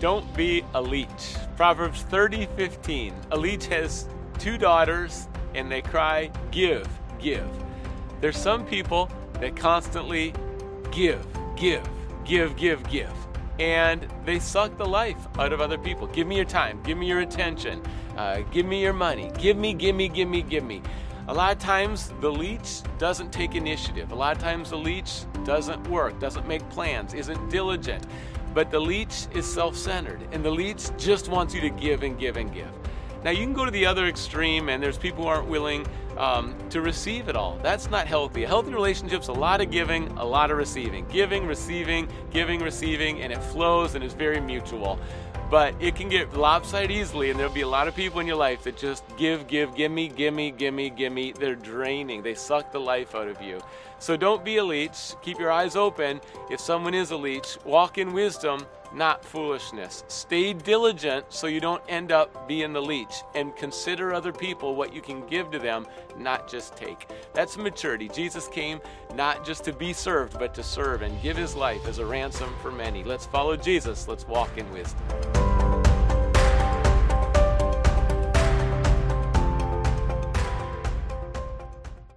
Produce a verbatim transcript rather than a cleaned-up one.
Don't be a leech. Proverbs thirty fifteen. A leech has two daughters and they cry, give, give. There's some people that constantly give, give, give, give, give. And they suck the life out of other people. Give me your time. Give me your attention. Uh, give me your money. Give me, give me, give me, give me. A lot of times the leech doesn't take initiative. A lot of times the leech doesn't work, doesn't make plans, isn't diligent. But the leech is self-centered, and the leech just wants you to give and give and give. Now you can go to the other extreme, and there's people who aren't willing um, to receive it all. That's not healthy. A healthy relationship's a lot of giving, a lot of receiving. Giving, receiving, giving, receiving, and it flows and is very mutual. But it can get lopsided easily, and there'll be a lot of people in your life that just give, give, give me, give me, give me, give me. They're draining. They suck the life out of you. So don't be a leech. Keep your eyes open. If someone is a leech, walk in wisdom, not foolishness. Stay diligent so you don't end up being the leech, and consider other people what you can give to them, not just take. That's maturity. Jesus came not just to be served, but to serve and give his life as a ransom for many. Let's follow Jesus. Let's walk in wisdom.